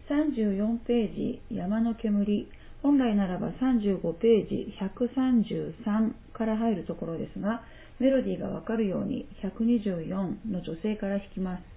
34ページ山の煙、本来ならば35ページ133から入るところですが、メロディーがわかるように124の女性から弾きます。